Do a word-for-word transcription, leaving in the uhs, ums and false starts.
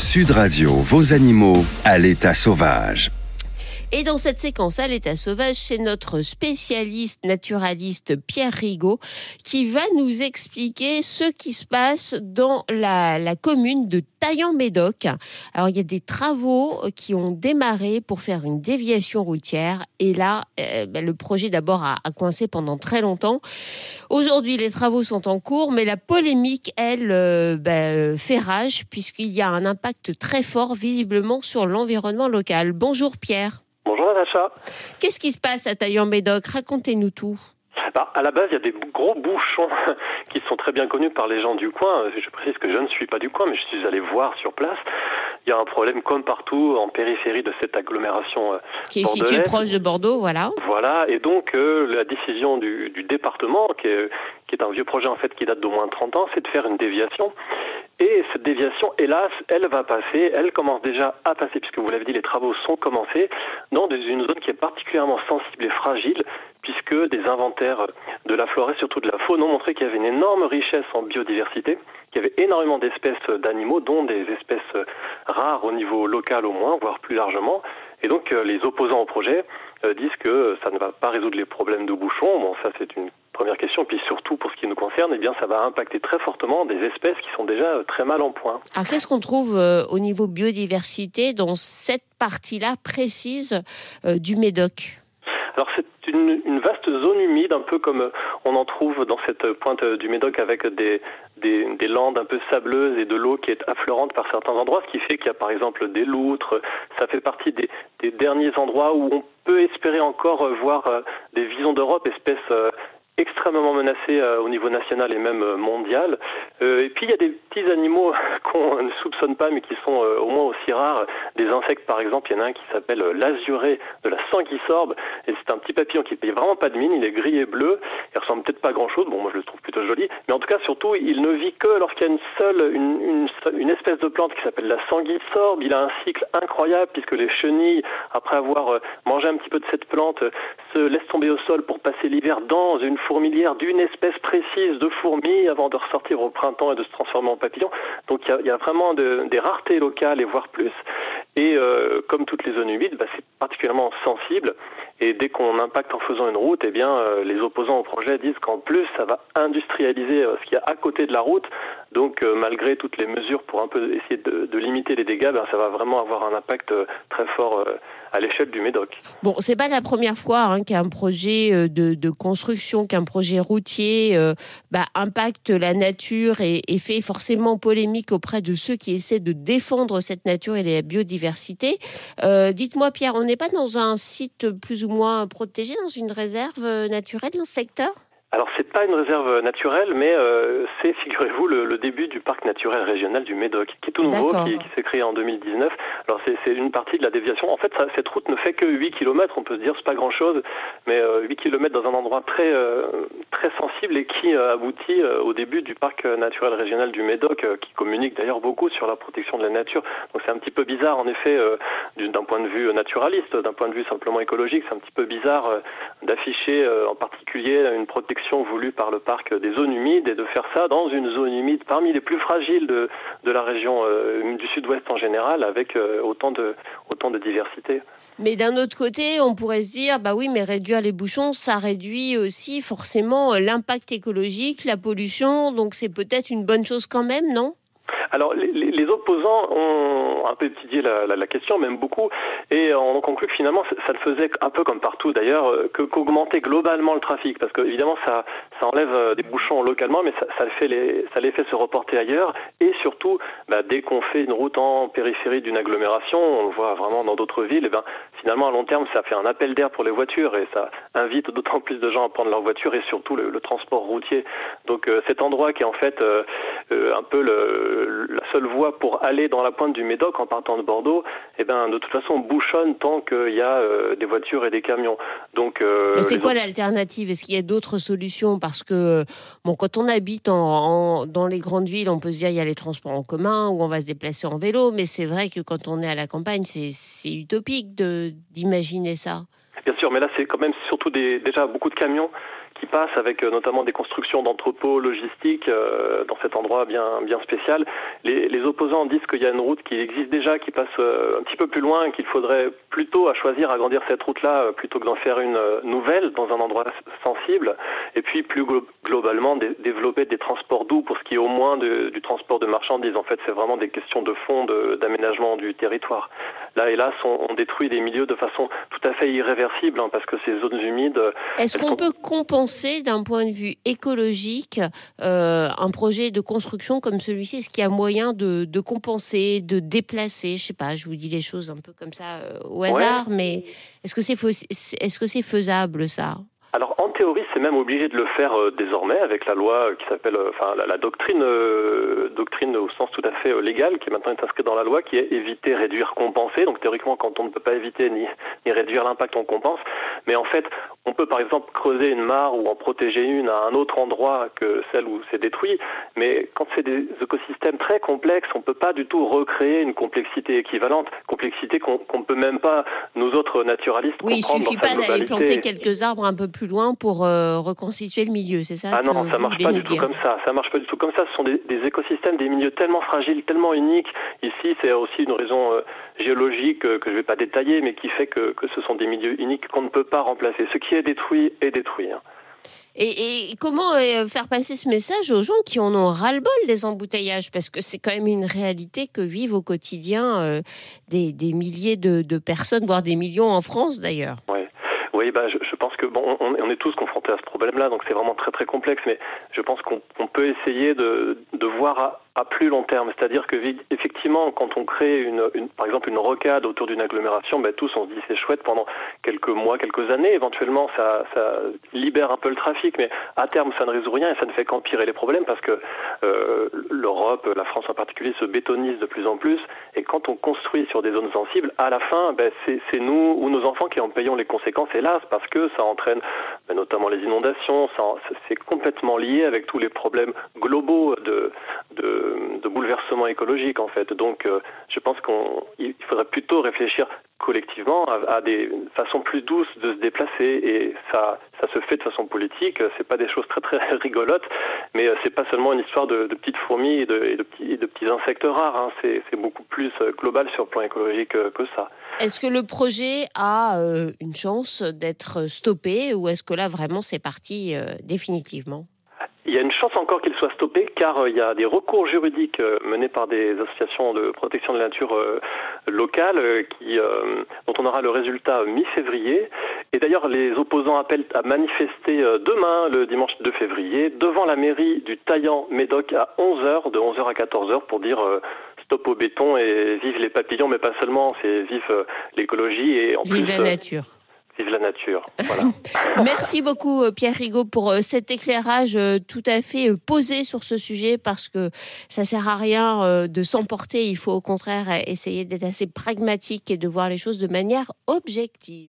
Sud Radio, vos animaux à l'état sauvage. Et dans cette séquence à l'état sauvage, c'est notre spécialiste naturaliste Pierre Rigaud qui va nous expliquer ce qui se passe dans la, la commune de Taillan-Médoc. Alors, il y a des travaux qui ont démarré pour faire une déviation routière. Et là, euh, ben, le projet d'abord a, a coincé pendant très longtemps. Aujourd'hui, les travaux sont en cours, mais la polémique, elle, euh, ben, fait rage puisqu'il y a un impact très fort visiblement sur l'environnement local. Bonjour Pierre. Bonjour Natacha. Qu'est-ce qui se passe à Taillan-Médoc ? Racontez-nous tout. Bah, à la base, il y a des gros bouchons qui sont très bien connus par les gens du coin. Je précise que je ne suis pas du coin, mais je suis allé voir sur place. Il y a un problème comme partout en périphérie de cette agglomération qui est située proche de Bordeaux, voilà. Voilà, et donc euh, la décision du, du département, qui est, qui est un vieux projet en fait qui date d'au moins trente ans, c'est de faire une déviation. Et cette déviation, hélas, elle va passer, elle commence déjà à passer, puisque vous l'avez dit, les travaux sont commencés, dans une zone qui est particulièrement sensible et fragile, puisque des inventaires de la flore et surtout de la faune ont montré qu'il y avait une énorme richesse en biodiversité, qu'il y avait énormément d'espèces d'animaux, dont des espèces rares au niveau local au moins, voire plus largement. Et donc les opposants au projet disent que ça ne va pas résoudre les problèmes de bouchons. Bon, ça c'est une première question. Puis surtout, pour ce qui nous concerne, eh bien, ça va impacter très fortement des espèces qui sont déjà très mal en point. Alors, qu'est-ce qu'on trouve euh, au niveau biodiversité dans cette partie-là précise euh, du Médoc ? Alors, c'est une, une vaste zone humide, un peu comme on en trouve dans cette pointe du Médoc, avec des, des, des landes un peu sableuses et de l'eau qui est affleurante par certains endroits, ce qui fait qu'il y a par exemple des loutres. Ça fait partie des, des derniers endroits où on peut espérer encore voir des visons d'Europe, espèces extrêmement menacés euh, au niveau national et même euh, mondial. Euh, et puis il y a des petits animaux qu'on ne soupçonne pas mais qui sont euh, au moins aussi rares. Des insectes par exemple, il y en a un qui s'appelle euh, l'azuré de la sanguisorbe et c'est un petit papillon qui ne paye vraiment pas de mine, il est gris et bleu, il ressemble peut-être pas à grand chose, bon moi je le trouve plutôt joli, mais en tout cas surtout il ne vit que lorsqu'il y a une seule, une, une, une espèce de plante qui s'appelle la sanguisorbe. Il a un cycle incroyable puisque les chenilles, après avoir euh, mangé un petit peu de cette plante, euh, se laissent tomber au sol pour passer l'hiver dans une fourmilière d'une espèce précise de fourmis avant de ressortir au printemps et de se transformer en papillon. Donc il y a, il y a vraiment de, des raretés locales et voire plus. Et euh, comme toutes les zones humides, bah, c'est particulièrement sensible. Et dès qu'on impacte en faisant une route, eh bien euh, les opposants au projet disent qu'en plus ça va industrialiser euh, ce qu'il y a à côté de la route. Donc euh, malgré toutes les mesures pour un peu essayer de, de limiter les dégâts, ben, ça va vraiment avoir un impact euh, très fort euh, à l'échelle du Médoc. Bon, c'est pas la première fois hein, qu'un projet de, de construction, qu'un projet routier euh, bah, impacte la nature et, et fait forcément polémique auprès de ceux qui essaient de défendre cette nature et la biodiversité. Euh, dites-moi Pierre, on n'est pas dans un site plus ou moins protégé, dans une réserve naturelle dans ce secteur ? Alors c'est pas une réserve naturelle, mais euh, c'est, figurez-vous, le, le début du parc naturel régional du Médoc, qui est tout nouveau, qui, qui s'est créé en deux mille dix-neuf. Alors c'est, c'est une partie de la déviation. En fait, ça, cette route ne fait que huit kilomètres, on peut se dire c'est pas grand-chose, mais euh, huit kilomètres dans un endroit très euh, très sensible et qui euh, aboutit euh, au début du parc naturel régional du Médoc, euh, qui communique d'ailleurs beaucoup sur la protection de la nature. Donc c'est un petit peu bizarre en effet, euh, d'un point de vue naturaliste, d'un point de vue simplement écologique, c'est un petit peu bizarre euh, d'afficher euh, en particulier une protection voulue par le parc des zones humides et de faire ça dans une zone humide parmi les plus fragiles de, de la région euh, du sud-ouest en général, avec euh, autant de, autant de diversité. Mais d'un autre côté, on pourrait se dire, bah oui, mais réduire les bouchons, ça réduit aussi forcément l'impact écologique, la pollution, donc c'est peut-être une bonne chose quand même, non ? Alors, les, les opposants ont un peu étudié la, la, la question, même beaucoup, et on conclut que finalement, ça ne faisait un peu comme partout d'ailleurs, que, qu'augmenter globalement le trafic, parce que évidemment, ça, ça enlève des bouchons localement, mais ça, ça, les fait les, ça les fait se reporter ailleurs, et surtout, bah, dès qu'on fait une route en périphérie d'une agglomération, on le voit vraiment dans d'autres villes, et ben, finalement, à long terme, ça fait un appel d'air pour les voitures, et ça invite d'autant plus de gens à prendre leur voiture, et surtout le, le transport routier. Donc, euh, cet endroit qui est en fait euh, euh, un peu le la seule voie pour aller dans la pointe du Médoc en partant de Bordeaux, eh ben, de toute façon, bouchonne tant qu'il y a euh, des voitures et des camions. Donc, euh, Mais c'est quoi autres... l'alternative ? Est-ce qu'il y a d'autres solutions ? Parce que bon, quand on habite en, en, dans les grandes villes, on peut se dire il y a les transports en commun ou on va se déplacer en vélo, mais c'est vrai que quand on est à la campagne, c'est, c'est utopique de, d'imaginer ça. Bien sûr, mais là, c'est quand même surtout des, déjà beaucoup de camions qui passe avec euh, notamment des constructions d'entrepôts logistiques euh, dans cet endroit bien, bien spécial. Les, les opposants disent qu'il y a une route qui existe déjà, qui passe euh, un petit peu plus loin et qu'il faudrait plutôt à choisir agrandir cette route-là euh, plutôt que d'en faire une euh, nouvelle dans un endroit sensible. Et puis plus glo- globalement, dé- développer des transports doux pour ce qui est au moins de, du transport de marchandises. En fait, c'est vraiment des questions de fond de, d'aménagement du territoire. Là, hélas, on, on détruit des milieux de façon tout à fait irréversible, hein, parce que ces zones humides... Est-ce qu'on sont... peut compenser d'un point de vue écologique euh, un projet de construction comme celui-ci? Est-ce qu'il y a moyen de, de compenser, de déplacer? Je sais pas, je vous dis les choses un peu comme ça euh, au hasard, ouais. Mais est-ce que c'est, est-ce que c'est faisable, ça? Alors en théorie, c'est même obligé de le faire euh, désormais avec la loi euh, qui s'appelle, euh, enfin la, la doctrine, euh, doctrine au sens tout à fait euh, légal, qui est maintenant inscrite dans la loi, qui est éviter, réduire, compenser. Donc théoriquement, quand on ne peut pas éviter ni, ni réduire l'impact, on compense. Mais en fait, on peut par exemple creuser une mare ou en protéger une à un autre endroit que celle où c'est détruit. Mais quand c'est des écosystèmes très complexes, on ne peut pas du tout recréer une complexité équivalente, complexité qu'on qu'on ne peut même pas, nous autres naturalistes, oui, comprendre dans sa globalité. Oui, il suffit pas d'aller planter quelques arbres un peu plus plus loin pour euh, reconstituer le milieu, c'est ça? Ah non, ça marche pas du tout comme ça. Ça marche pas du tout comme ça. Ce sont des, des écosystèmes, des milieux tellement fragiles, tellement uniques. Ici, c'est aussi une raison euh, géologique euh, que je vais pas détailler, mais qui fait que, que ce sont des milieux uniques qu'on ne peut pas remplacer. Ce qui est détruit est détruit. Hein. Et, et comment euh, faire passer ce message aux gens qui en ont ras-le-bol des embouteillages? Parce que c'est quand même une réalité que vivent au quotidien euh, des, des milliers de, de personnes, voire des millions en France d'ailleurs. Ouais. Oui, bah, je, je pense que bon, on, on est tous confrontés à ce problème-là, donc c'est vraiment très très complexe. Mais je pense qu'on on peut essayer de, de voir à, à plus long terme, c'est-à-dire que effectivement, quand on crée une, une par exemple une rocade autour d'une agglomération, ben tous on se dit c'est chouette pendant quelques mois, quelques années. Éventuellement, ça, ça libère un peu le trafic, mais à terme, ça ne résout rien et ça ne fait qu'empirer les problèmes parce que euh, l'Europe, la France en particulier, se bétonise de plus en plus. Et quand on construit sur des zones sensibles, à la fin, ben, c'est, c'est nous ou nos enfants qui en payons les conséquences. Hélas, parce que ça entraîne ben, notamment les inondations. Ça, c'est complètement lié avec tous les problèmes globaux de, de, de bouleversement écologique en fait. Donc, euh, je pense qu'il faudrait plutôt réfléchir collectivement à, à des façons plus douces de se déplacer et ça, ça se fait de façon politique. C'est pas des choses très très rigolotes, mais c'est pas seulement une histoire de, de petites fourmis et de, et de, petits, et de petits insectes rares. Hein. C'est, c'est beaucoup plus global sur le plan écologique que ça. Est-ce que le projet a euh, une chance d'être stoppé ou est-ce que là vraiment c'est parti euh, définitivement? Il y a une chance encore qu'il soit stoppé car euh, il y a des recours juridiques euh, menés par des associations de protection de la nature euh, locales euh, qui, euh, dont on aura le résultat mi-février. Et d'ailleurs, les opposants appellent à manifester euh, demain, le dimanche deux février, devant la mairie du Taillan-Médoc à onze heures, de onze heures à quatorze heures, pour dire euh, stop au béton et vive les papillons, mais pas seulement, c'est vive euh, l'écologie et en vive plus... la nature. Vive la nature, voilà. Merci beaucoup Pierre Rigaud pour cet éclairage tout à fait posé sur ce sujet parce que ça sert à rien de s'emporter, il faut au contraire essayer d'être assez pragmatique et de voir les choses de manière objective.